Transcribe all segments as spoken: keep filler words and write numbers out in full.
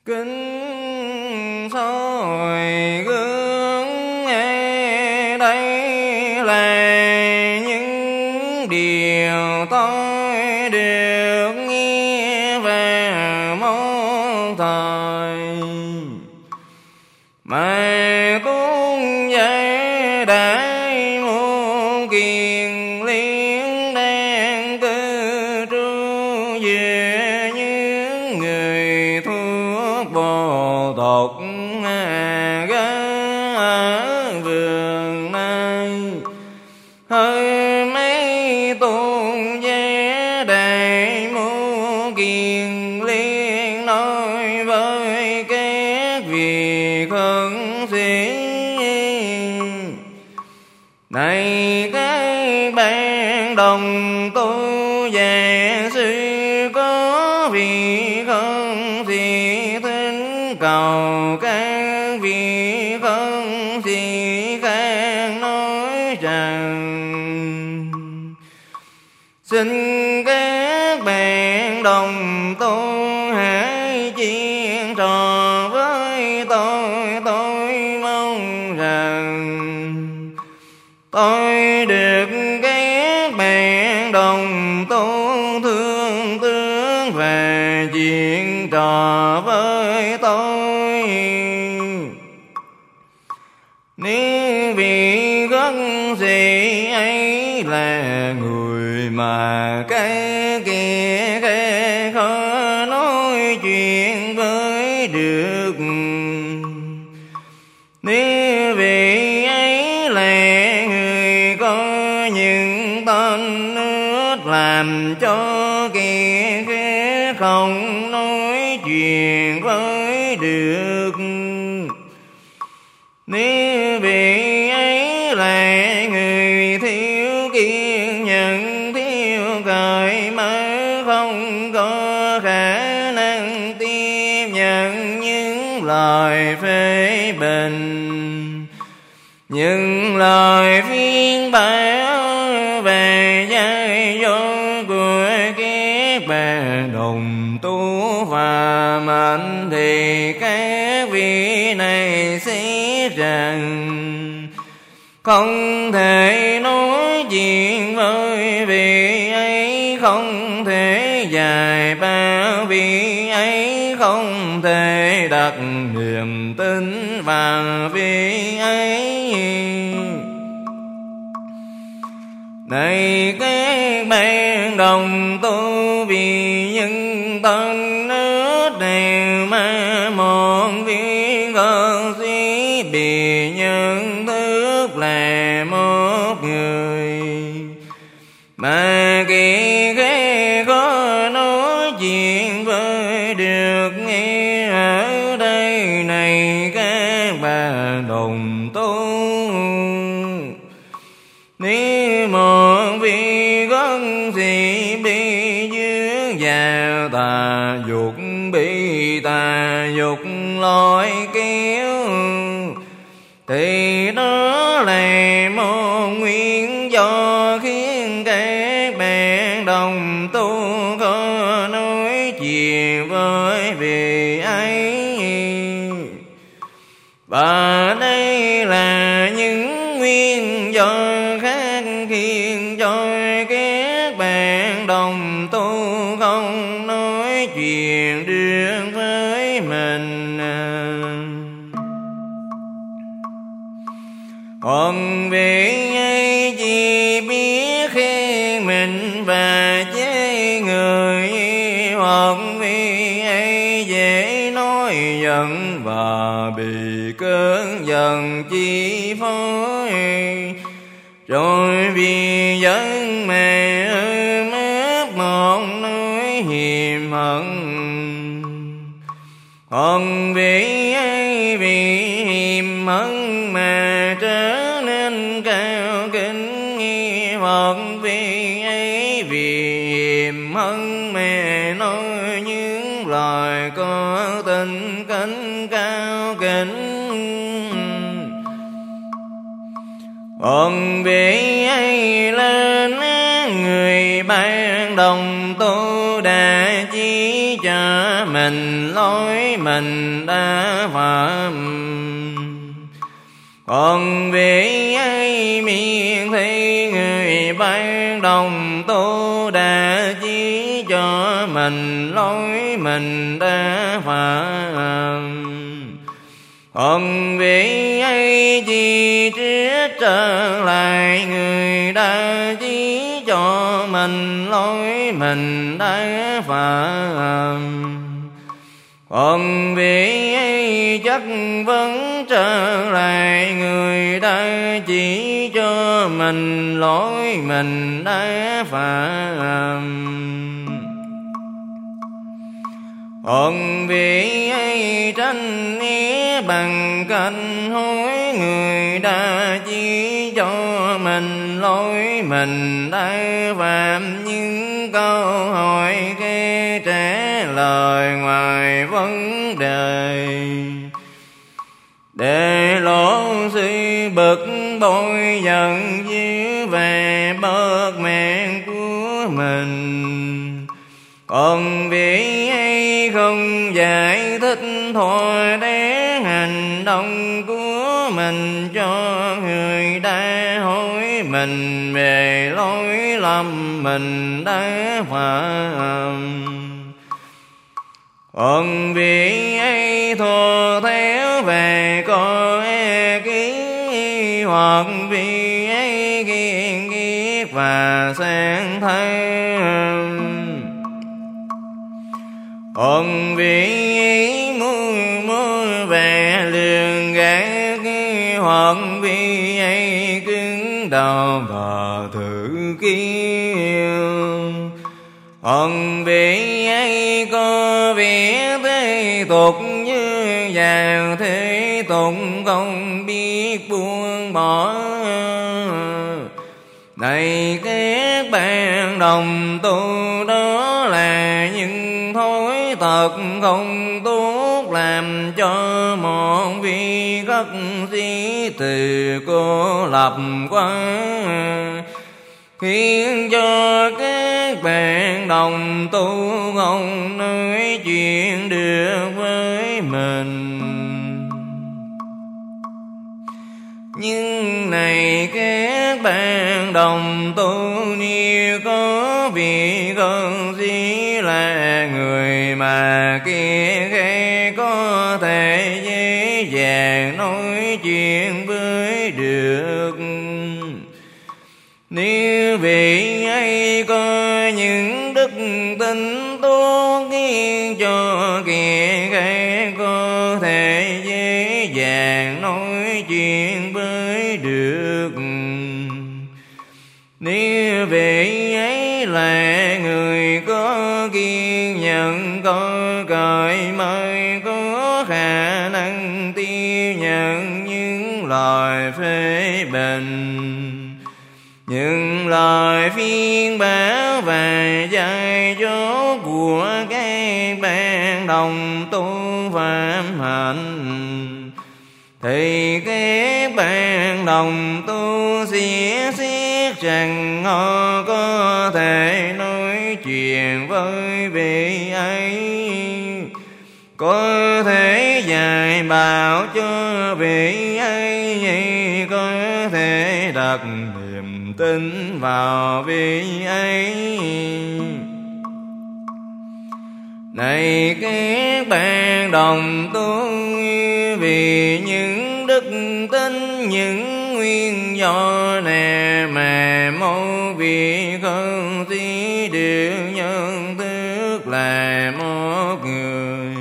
kính soi gương đây là những điều tôi được nghe về một thời mà cũng vậy đại muôn kiền liên đang cư trú về những người thuốc bồ tộc gá ở vườn này hơi mấy tôn giá đại muôn kiền liên nói với các vị khấn sĩ này các bạn đồng tu và sư có vị khấn sĩ thính cầu các vị khấn sĩ khác nói rằng xin các bạn đồng tu hãy chuyện trò với tôi. Tôi mong rằng tôi được các bạn đồng tu thương tướng và chuyện trò với tôi. Nếu vị khấn sĩ ấy là người mà cái kia cái khó nói chuyện với được, nếu vị ấy là người có những tên nước làm cho kẻ khác không nói chuyện với được, nếu vị ấy là người thiếu kiên nhẫn thiếu cởi mở không có khả năng tiếp nhận những lời phê bình, những lời phiên bảo về dạy dỗ của các bạn đồng tu và mạnh, thì các vị này sẽ rằng không thể nói chuyện với vị ấy, không thể dạy bảo vị ấy, không thể đặt niềm tin vào vị ấy. Này các bạn đồng tu, vì những tân nước đều mà một vị khấn sĩ bị nhận thức là một người mà kẻ khác khó nói chuyện với được. Nghe ở đây này các bạn đồng tu, nếu một vị khấn sĩ bị dướng vào tà dục, bị tà dục lôi kéo, thì đó là một nguyên do khiến các bạn đồng tu có nói chuyện với vị ấy. Và đây là những nguyên do khác khiến cho các bạn đồng tu không nói chuyện được với mình. Còn vị ấy chỉ biết khen mình và chế người, hoặc vị ấy dễ nói giận và bị cơn giận chi phối, rồi vì giận mà ôm ấp một nỗi hiềm hận. Còn vị ấy vì hiềm hận mà trở nên cao kính, hoặc vị ấy vì hiềm hận mà nói những lời có tình kính cao kính. Còn vị ấy lên án người bạn đồng tu đã chỉ cho mà mình lối mình đã phạm. Còn vị ấy miệng thấy người ban đồng tu đã chỉ cho mình lối mình đã phạm. Còn vị ấy chỉ triết trở lại người đã chỉ cho mình lối mình đã phạm. Còn vị ấy chắc vẫn trở lại người đã chỉ cho mình lối mình đã phạm. Còn vị ấy tranh ý bằng canh hối người đã chỉ cho mình lối mình đã phạm. Những câu hỏi kế trả lời ngoài vấn đề để lộ sự bực bội giận dữ về bớt mạng của mình. Còn vị ấy không giải thích thôi để hành động của mình cho người đã hỏi mình về lỗi lầm mình đã phạm. Còn vị ấy thua theo về coi e ký hoặc vị ấy kiên quyết và sáng tham. Còn vị ấy muốn muốn về lường gạt hoặc vị ấy cứng đầu và thử kêu. Còn vị ấy có vẻ thế tục như vào thế tục không biết buông bỏ. Này các bạn đồng tu đó là những thói tật không tốt làm cho một vị khất sĩ từ cô lập quá, khiến cho các bạn đồng tu không nói chuyện được với mình. Nhưng này các bạn đồng tu nếu có vị khất sĩ là người mà kia khác có thể dễ dàng nói chuyện với được. Nếu vị ấy có những đức tính tốt khiến cho kẻ khác có thể dễ dàng nói chuyện với được. Nếu vị ấy là người có kiên nhẫn có cởi mới có khả năng tiêu nhận những lời phê bình, những lời phiên báo và dạy dỗ của các bạn đồng tu phạm hạnh, thì các bạn đồng tu sẽ xét rằng họ có thể nói chuyện với vị ấy, có thể dạy bảo cho vị ấy, có thể đặt niềm tin vào vị ấy. Này các bạn đồng tu, vì những đức tính những nguyên do này mà mỗi vị khất sĩ được nhận thức là một người,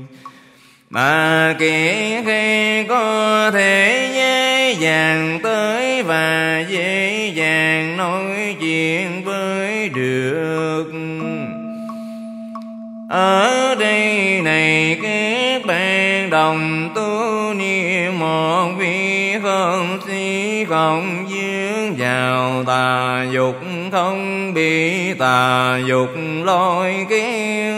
mà kẻ khác có thể dễ dàng tới và dễ dàng nói chuyện với được. Ở đây này các bạn đồng tu, nếu một vị khất sĩ không dướng vào tà dục, không bị tà dục lôi kéo,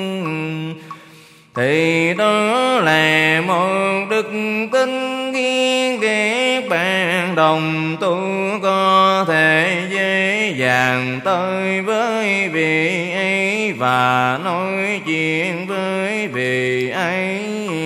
thì đó là một đức tính khiến các bạn đồng tu có thể dễ dàng tới với vị ấy và nói chuyện với vị ấy.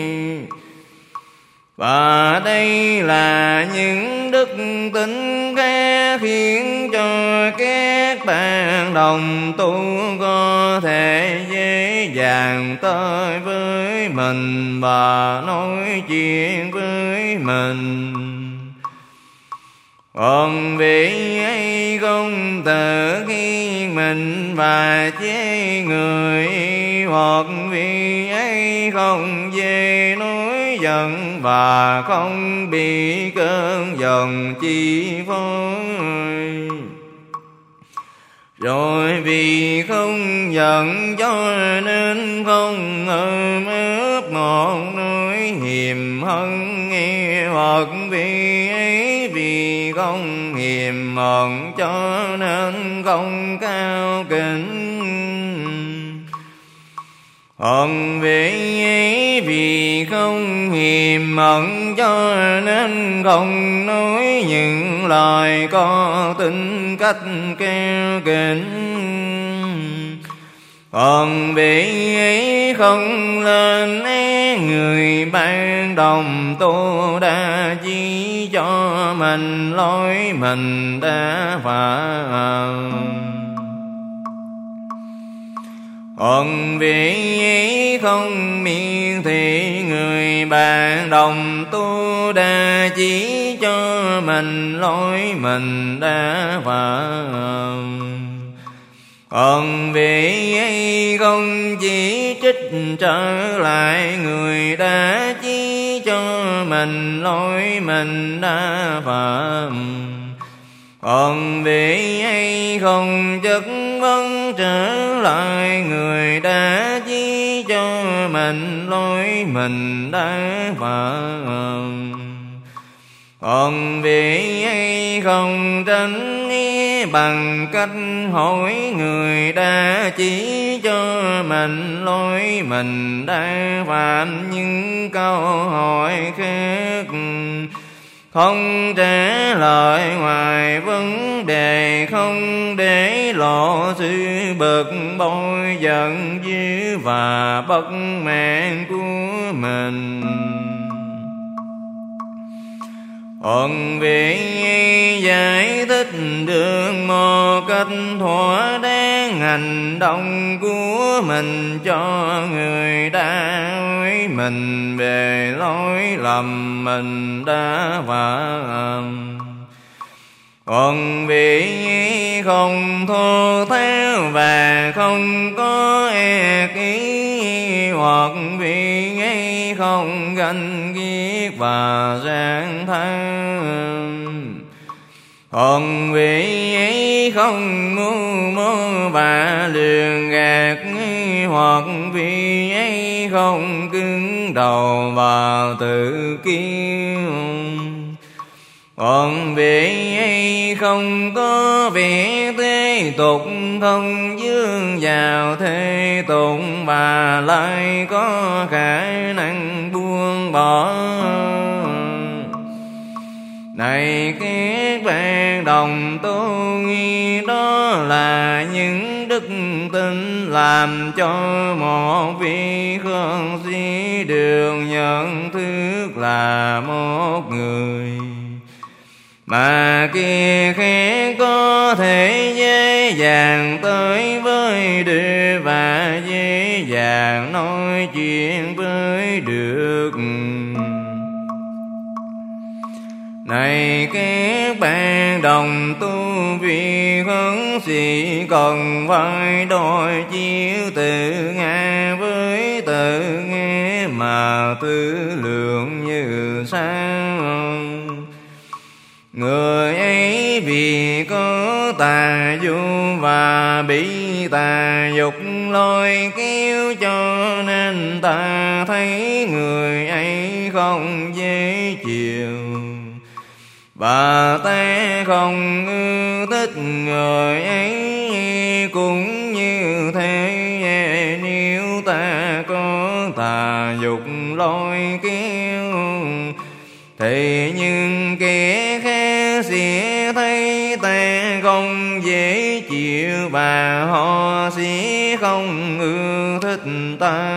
Và đây là những đức tính khác khiến cho các bạn đồng tu có thể dễ dàng tới với mình và nói chuyện với mình. Còn vị ấy không tự khiên mình và chế người, hoặc vị ấy không dễ nói giận và không bị cơn giận chi phối. Rồi vì không giận cho nên không ôm ấp một nỗi hiềm hận nghe, hoặc vì ấy vì không hiềm hận cho nên không cao kính. Còn vì ấy vì không hiềm hận cho nên không nói những lời có tính cách keo kính. Còn vì ấy không lên án người bạn đồng tu đã chỉ cho mình lối mình đã phạm. Còn vì ấy không miên thị người bạn đồng tu đã chỉ cho mình lối mình đã phạm. Còn vì ấy không chỉ trích trở lại người đã chỉ cho mình lối mình đã phạm. Còn vì ấy không chất vấn trở lại người đã chỉ cho mình lối mình đã phạm. Còn vì ấy không tránh ý bằng cách hỏi người đã chỉ cho mình lối mình đã phạm những câu hỏi khác, không trả lời ngoài vấn đề, không để lộ sự bực bội giận dữ và bất mãn của mình. Còn vì giải thích được một cách thỏa đáng hành động của mình cho người đã hỏi mình về lỗi lầm mình đã phạm. Còn vì không thô tháo và không có ác ý, hoặc vì ấy không ganh ghét và gian tham. Còn vì ấy không mưu mô và lường gạt, hoặc vì ấy không cứng đầu và tự kiêu. Còn vì ấy không có vẻ thế tục, không dướng vào thế tục và lại có khả năng buông bỏ. Này các bạn đồng tu, đó là những đức tin làm cho một vị khất sĩ được nhận thức là một người, mà kia khác có thể dễ dàng tới với được và dễ dàng nói chuyện với được. Này các bạn đồng tu, vì khất sĩ cần phải đối chiếu tự ngã với tự ngã mà tư lượng như sao. Người ấy vì có tà du và bị tà dục lôi kéo, cho nên ta thấy người ấy không dễ chịu, và ta không ưa thích người ấy cũng như thế. Nếu ta có tà dục lôi kéo thì nhưng kẻ khác sẽ thấy ta không dễ chịu, và họ sẽ không ưa thích ta.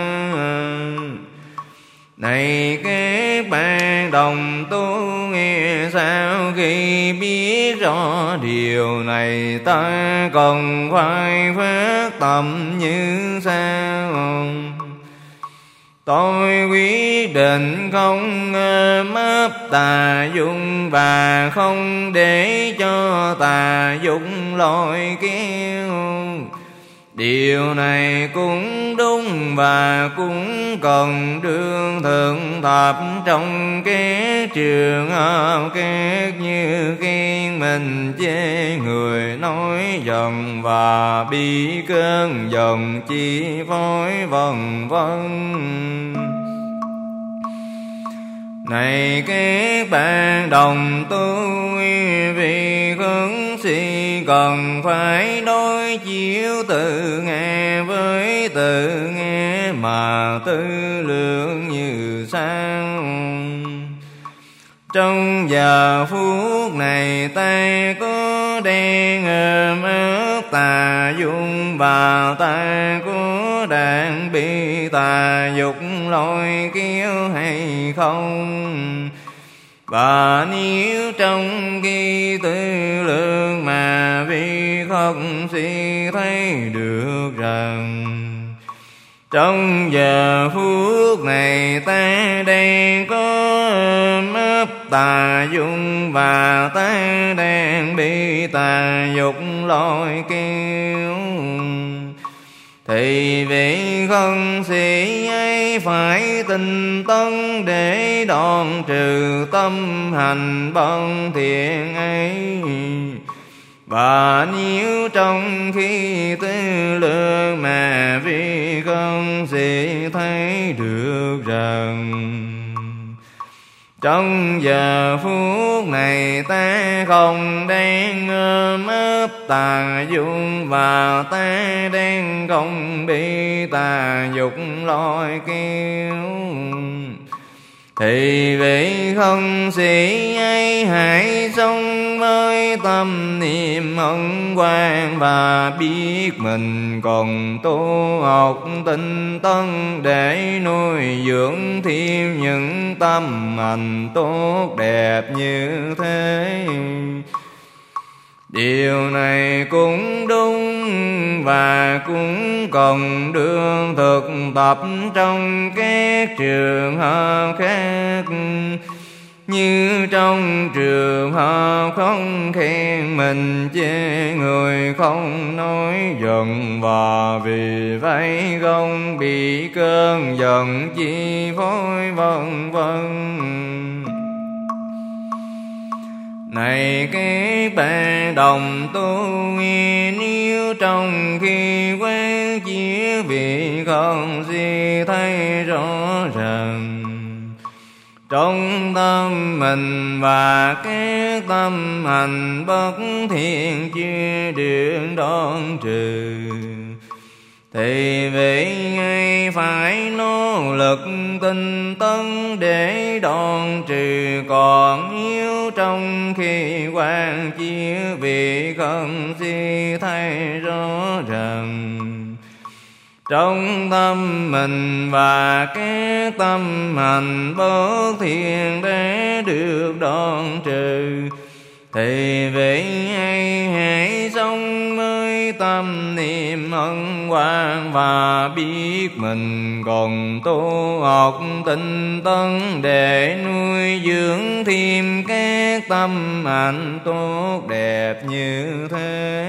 Này các bạn đồng tu nghe, sau khi biết rõ điều này, ta cần phải phát tâm như sau. Tôi quyết định không ấp tà dục và không để cho tà dục lôi kéo. Điều này cũng đúng và cũng cần đương thực tập trong các trường hợp khác như khen mình chê người nói giận và bị cơn giận chi phối vân vân. Này các bạn đồng tu, vì khấn si cần phải đối chiếu tự nghe với tự nghe mà tư lượng như sau. Trong giờ phút này ta có đang ôm ấp tà dục và ta có đang bị tà dục lôi kéo hay không? Và nếu trong khi tư lượng mà vi không si thấy được rằng trong giờ phút này ta đang có ôm ấp tà dục và ta đang bị tà dục lôi kéo, thì vị không sĩ ấy phải tinh tấn để đoạn trừ tâm hành bất thiện ấy. Và nếu trong khi tư lượng mà vi không sĩ thấy được rằng trong giờ phút này ta không đang ôm ấp tà dục và ta đang không bị tà dục lôi kéo, thì vị không sĩ ấy hãy sống với tâm niệm ân quang và biết mình còn tu học tinh tấn để nuôi dưỡng thêm những tâm hành tốt đẹp như thế. Điều này cũng đúng và cũng cần đương thực tập trong các trường hợp khác, như trong trường hợp không khen mình chê người không nói giận và vì vậy không bị cơn giận chi phối vân vân. Này các bạn đồng tu, nếu trong khi quán chiếu vị không si thấy rõ ràng trong tâm mình và các tâm hành bất thiện chưa được đoạn trừ, thì vị ấy phải nỗ lực tinh tấn để đoạn trừ. Còn yếu trong khi quan chiếu vị không si thấy rõ ràng trong tâm mình và các tâm hành bất thiện để được đoạn trừ, thì vị ấy hãy sống với tâm niệm ân quang và biết mình còn tu học tinh tấn để nuôi dưỡng thêm các tâm hạnh tốt đẹp như thế.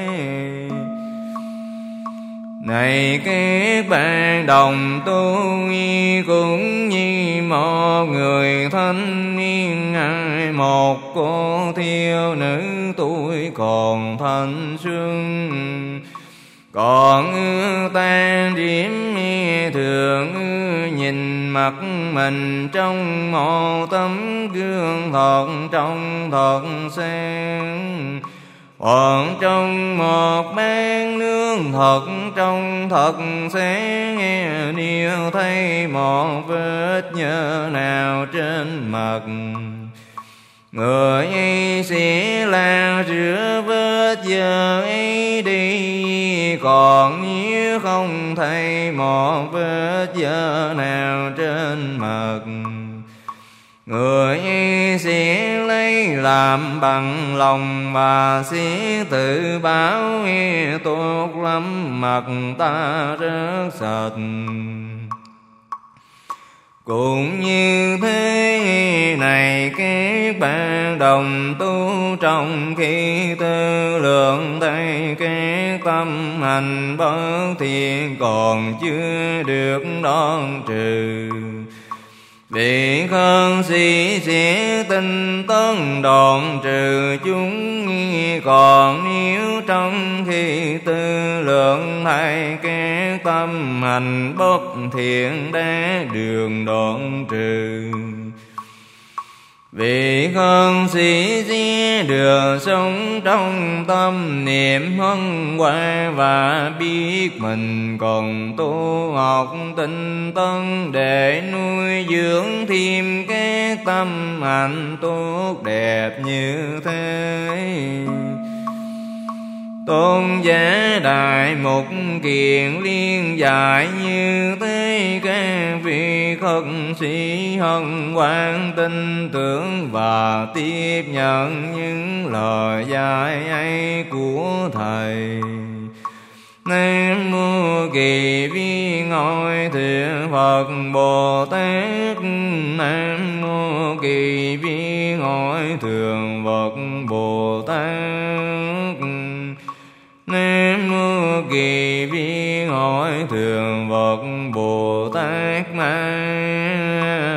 Này các bạn đồng tu, cũng như một người thanh niên hay một cô thiếu nữ tuổi còn thanh xuân, còn ưa tan điểm thường ưa nhìn mặt mình trong một tấm gương thật trong thật sáng, hoặc trong một bát nước thật trong thật sáng, nếu thấy một vết nhơ nào trên mặt, người ấy sẽ lao rửa vết nhơ ấy đi. còn nếu không thấy một vết dơ nào trên mặt. Người sẽ lấy làm bằng lòng và sẽ tự bảo tốt lắm mặt ta rất sạch. Cũng như thế này các bạn đồng tu trong khi tư lượng thấy các tâm hành bất thiện còn chưa được đoan trừ. Vì không sĩ sẽ tinh tấn đoạn trừ chúng. Còn nếu trong khi tư lượng thay các tâm hành bất thiện đã đường đoạn trừ. Vì không sĩ sẽ được sống trong tâm niệm huân hoan và biết mình còn tu học tinh tấn để nuôi dưỡng thêm các tâm hạnh tốt đẹp như thế. Tôn giả Đại Mục Kiền liên giải như thế. Các vị khất sĩ hân hoan tin tưởng và tiếp nhận những lời dạy ấy của Thầy. Nam mô Kỳ Viên Ngôi Thượng Phật Bồ Tát. Nam mô Kỳ Viên Ngôi Thượng Phật Bồ Tát. Nam mô Kỳ Viên Hội Thượng Phật Bồ Tát Ma